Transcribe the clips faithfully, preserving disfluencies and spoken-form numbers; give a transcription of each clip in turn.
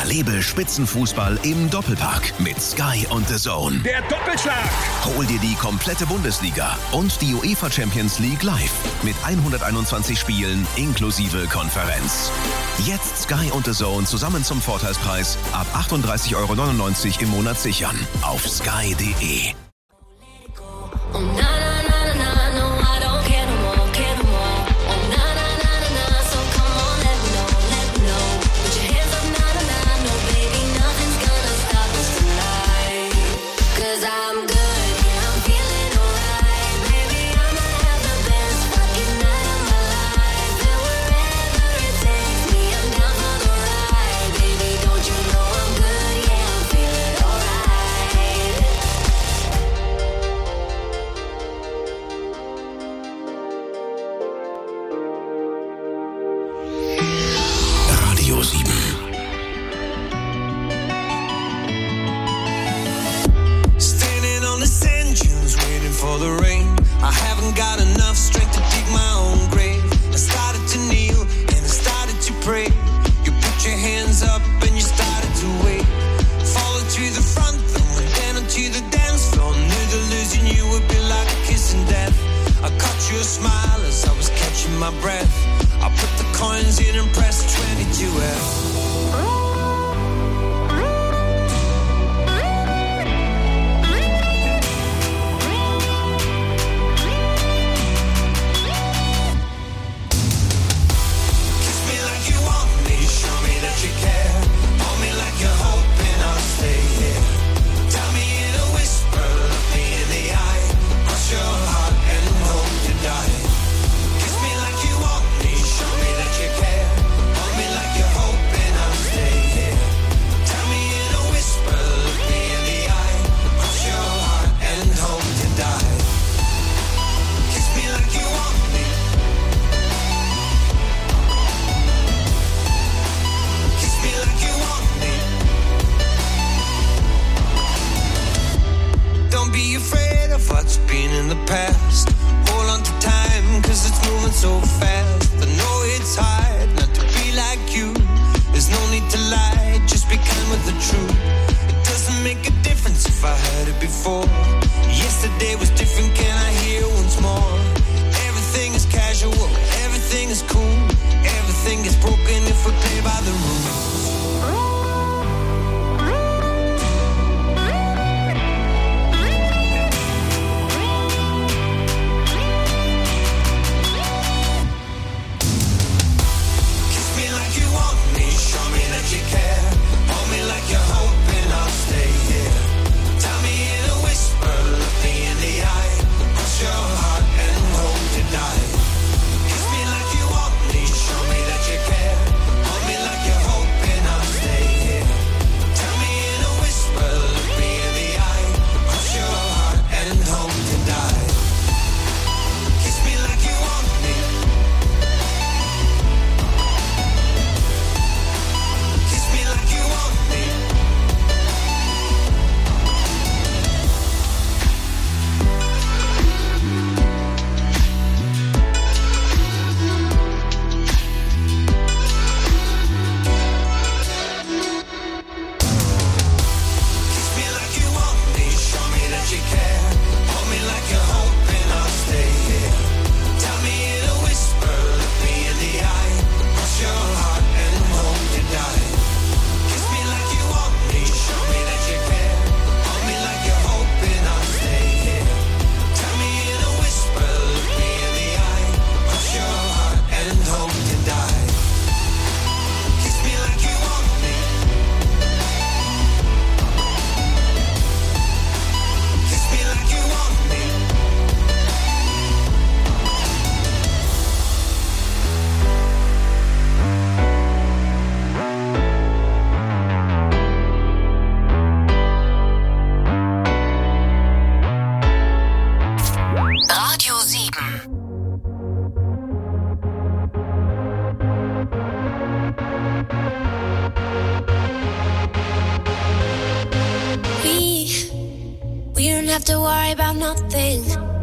Erlebe Spitzenfußball im Doppelpack mit Sky und The Zone. Der Doppelschlag! Hol dir die komplette Bundesliga und die UEFA Champions League live mit hunderteinundzwanzig Spielen inklusive Konferenz. Jetzt Sky und The Zone zusammen zum Vorteilspreis ab achtunddreißig Euro neunundneunzig im Monat sichern auf sky punkt de. have to worry about nothing,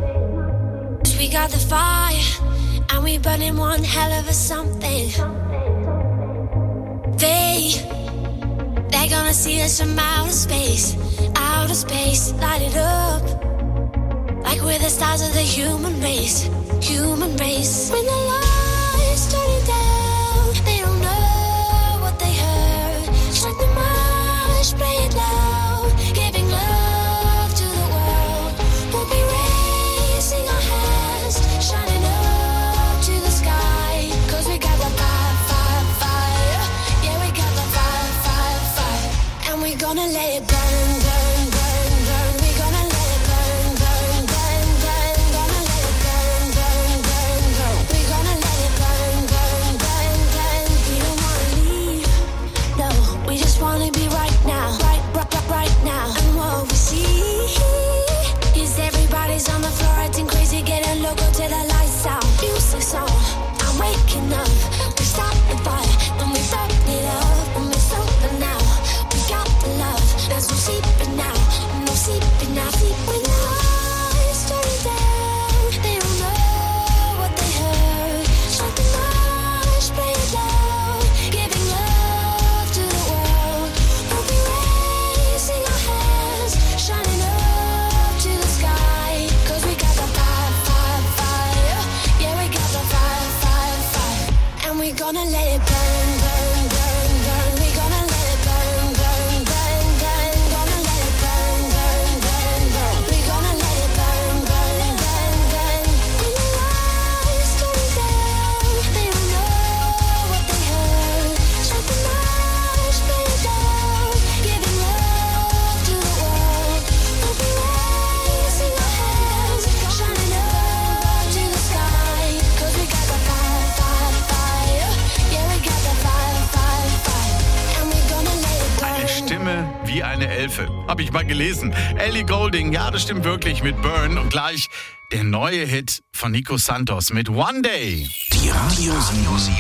'cause we got the fire and we burning one hell of a something. They gonna see us from outer space, outer space, light it up. Like we're the stars of the human race, human race. When the lights turn it down, they don't know what they heard. Strike the march, play it loud, giving love to the world. We'll be raising our hands, shining up to the sky. Cause we got the fire, fire, fire. Yeah, we got the fire, fire, fire. And we're gonna let it burn, burn, burn, burn. We're gonna let it burn, burn, burn, burn. Gonna let it burn, burn, burn, burn. We're gonna let it burn, burn, burn, burn. We don't wanna leave, no. We just wanna be right now, right, right, right, right now. And what we see is everybody's on the floor acting crazy, getting loco till the lights out. Music's on, I'm waking up. We stop the fire, then we burn it up. And we're sober now, we got the love. There's no sleeping now, no sleeping now. Sleep when the lights turn it down. They don't know what they heard. Strike the march, play it loud, giving love to the world. We'll be raising our hands, shining up to the sky. Cause we got the fire, fire, fire. Yeah, we got the fire, fire, fire. And we're gonna let it burn, burn, burn, burn. We're gonna let it burn, burn, burn, burn. Gonna let it burn, burn, burn, burn. We're gonna let it burn, burn, burn, burn. When the lights turn it down, they don't know what they heard. Strike the march, play it loud, giving love to the world. We'll be raising our hands, shining up to the sky. Cause we got the fire, fire, fire. Yeah, we got the fire, fire, fire. And we're gonna let it burn. Eine Stimme wie eine Elfe. Habe ich mal gelesen. Ellie Goulding, ja, das stimmt wirklich mit Burn. Und gleich der neue Hit von Nico Santos mit One Day. Die Radio sieben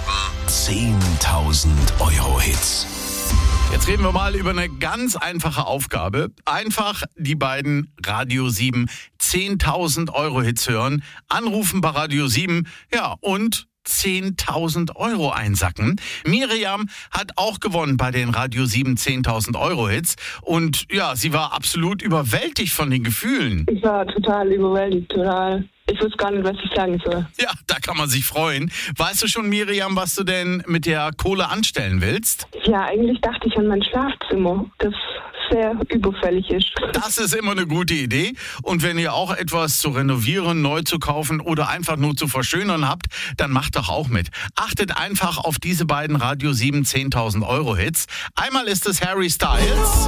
zehntausend Euro Hits. Jetzt reden wir mal über eine ganz einfache Aufgabe. Einfach die beiden Radio sieben zehntausend Euro Hits hören, anrufen bei Radio sieben, ja, und zehntausend Euro einsacken. Miriam hat auch gewonnen bei den Radio sieben zehntausend Euro Hits und ja, sie war absolut überwältigt von den Gefühlen. Ich war total überwältigt, total. Ich wusste gar nicht, was ich sagen soll. Ja, da kann man sich freuen. Weißt du schon, Miriam, was du denn mit der Kohle anstellen willst? Ja, eigentlich dachte ich an mein Schlafzimmer, das sehr überfällig ist. Das ist immer eine gute Idee. Und wenn ihr auch etwas zu renovieren, neu zu kaufen oder einfach nur zu verschönern habt, dann macht doch auch mit. Achtet einfach auf diese beiden Radio sieben zehntausend Euro Hits. Einmal ist es Harry Styles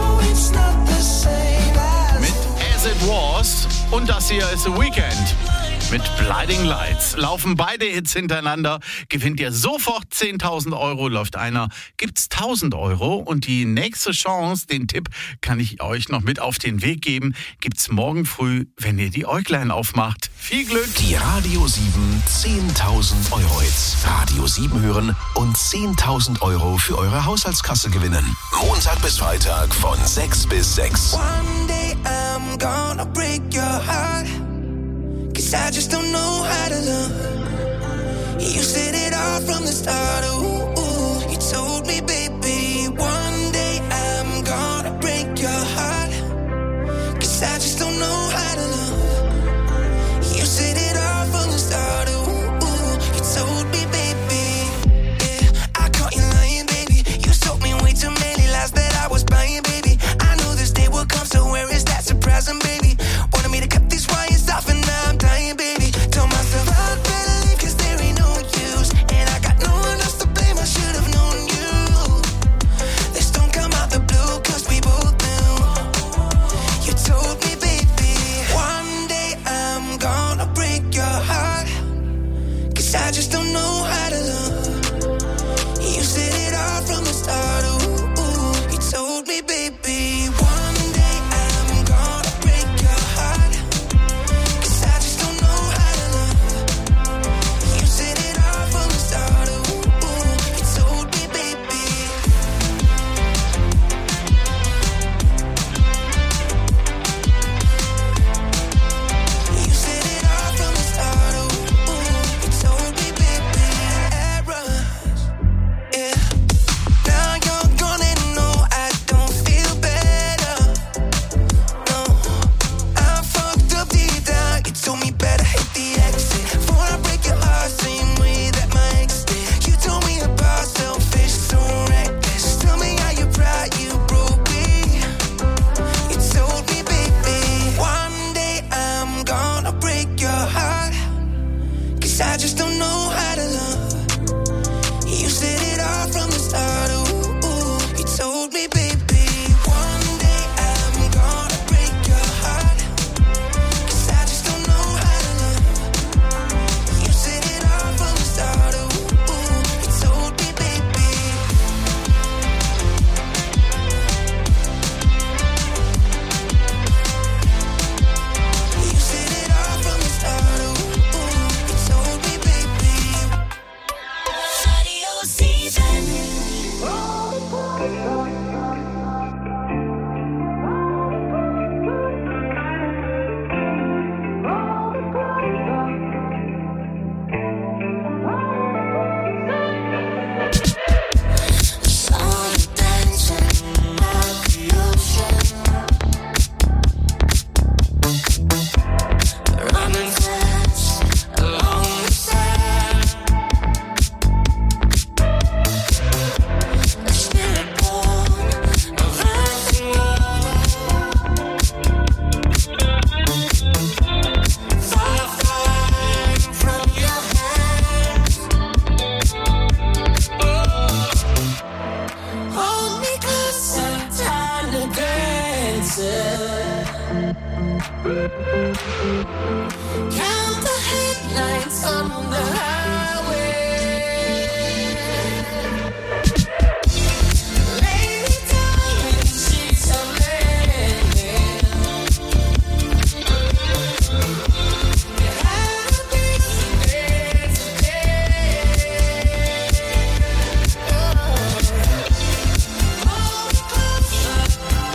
mit As It Was und das hier ist The Weeknd mit Blinding Lights. Laufen beide Hits hintereinander, gewinnt ihr sofort zehntausend Euro, läuft einer, gibt's tausend Euro und die nächste Chance, den Tipp kann ich euch noch mit auf den Weg geben, gibt's morgen früh, wenn ihr die Äuglein aufmacht. Viel Glück! Die Radio sieben zehntausend Euro Hits. Radio sieben hören und zehntausend Euro für eure Haushaltskasse gewinnen. Montag bis Freitag von sechs bis sechs. One day I'm gonna break your heart, 'cause I just don't know how to love. You said it all from the start, ooh, ooh. You told me, baby, one day I'm gonna break your heart, 'cause I just don't know how to love. You said it all from the start, ooh, ooh. You told me, baby, yeah, I caught you lying, baby. You told me way too many lies that I was buying, baby. I knew this day would come, so where is that surprising, baby? Wanted me to cut these wires off and now I'm dying, baby. Told myself I'd better leave 'cause there ain't no use, and I got no one else to blame, I should have known you. Count the headlights on the highway. Lay me down in sheets of linen. It had to be today, today. Hold me closer.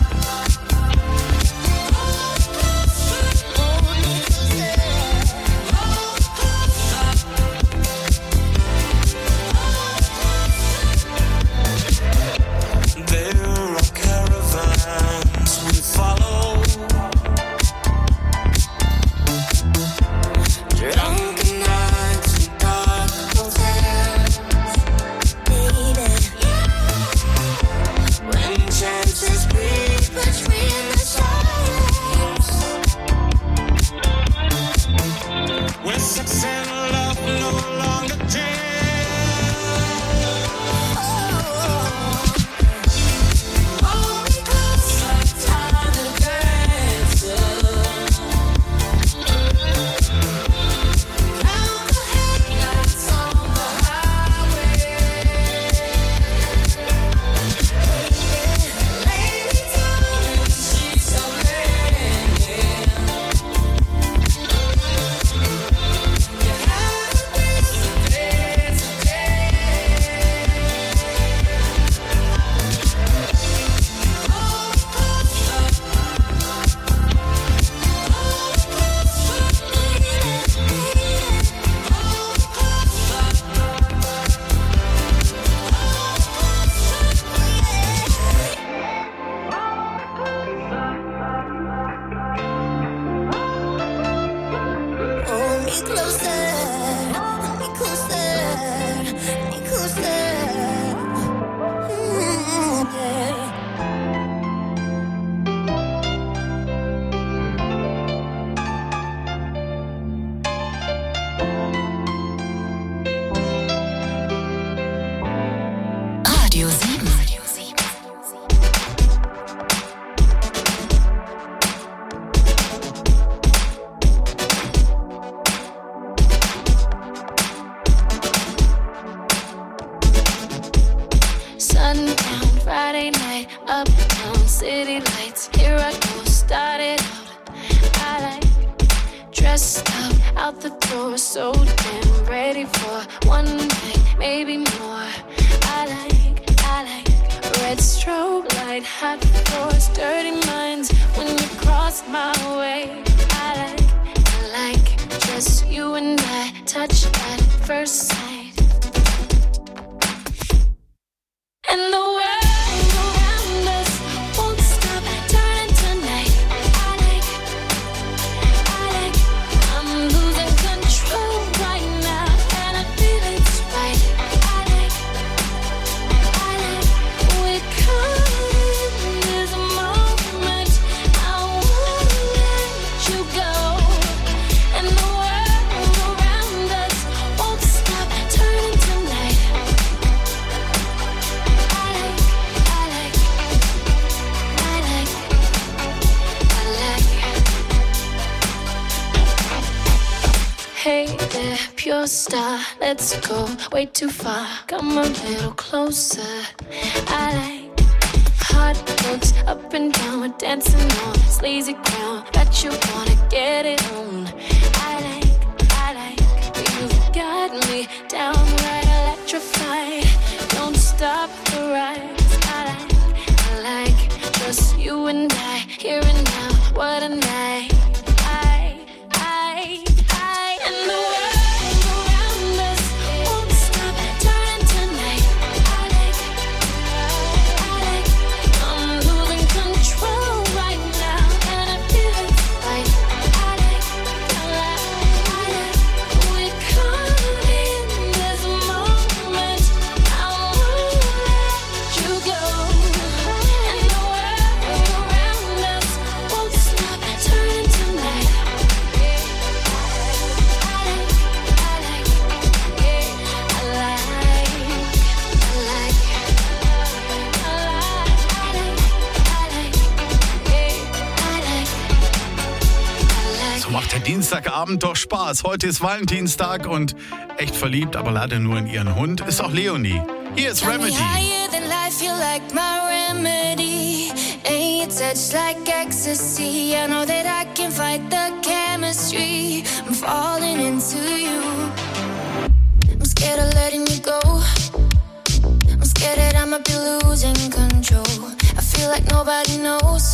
Let's go way too far. Come a little closer. I like hot looks up and down. We're dancing on sleazy ground. Bet you wanna get it on. I like, I like. You've got me downright electrified. Don't stop the ride. I like, I like. Just you and I, here and now. What a night. I, I, I, and the world. Turn macht der Dienstagabend doch Spaß. Heute ist Valentinstag und echt verliebt, aber leider nur in ihren Hund, ist auch Leonie. Hier ist Remedy. Touch like ecstasy. I know that I can fight the chemistry. I'm falling into you. I'm scared of letting you go. I'm scared that I might be losing control. I feel like nobody knows.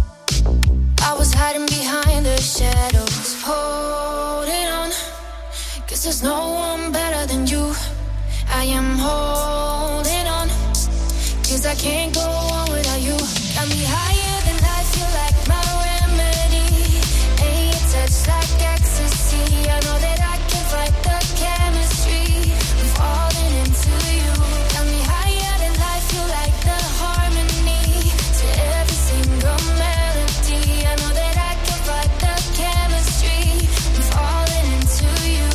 I was hiding behind the shadows, holding on, 'cause there's no one better than you. I am holding on, 'cause I can't go on without you. Got me higher than life, you like my remedy. Ain't your touch like ecstasy. I know that I can fight the chemistry. I'm falling into you. Got me higher than life, you like the harmony to every single melody. I know that I can fight the chemistry. I'm falling into you.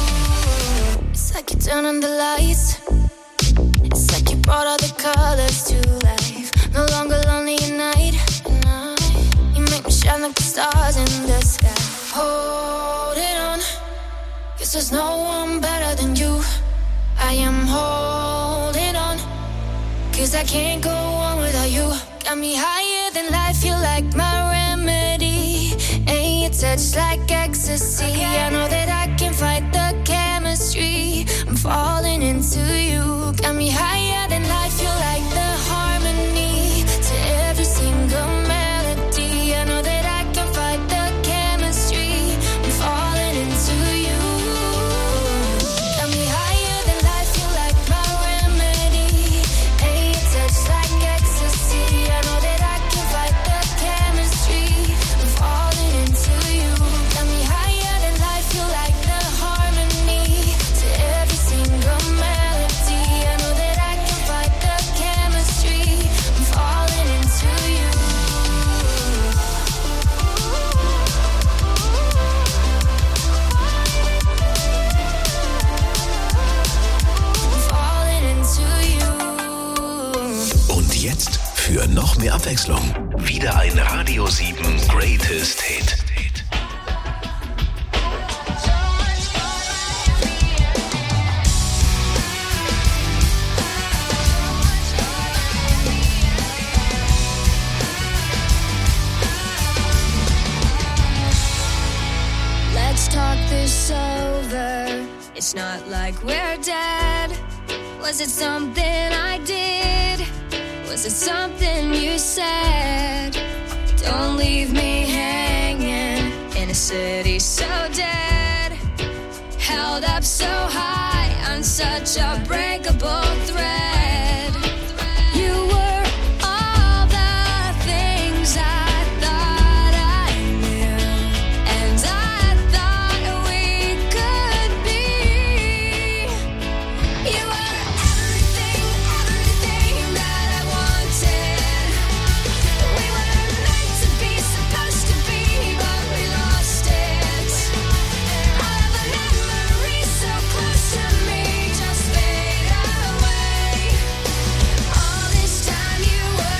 It's like you turn on the lights. It's like you brought all the colors to life. No longer lonely at night. You make me shine like the stars in the sky. Holding on, 'cause there's no one better than you. I am holding on, 'cause I can't go on without you. Got me higher than life, you like my remedy. Ain't your touch like ecstasy. I know that I can fight the chemistry. I'm falling into you. Got me higher than life, you like the harmony to every single melody. I know that I can fight the chemistry. I'm falling into you. Got me higher than life, you like my remedy. Ain't your touch like ecstasy. I know that I can fight the chemistry. I'm falling into you. Got me higher than life, you like the harmony to every single melody. I know that I can fight the chemistry. I'm falling into you. I'm falling into you. Und jetzt für noch mehr Abwechslung wieder ein Radio sieben Greatest Hit. Let's talk this over. It's not like we're dead. Was it something I did? Was it something you said? Don't leave me hanging in a city so dead. Held up so high on such a breakable thread.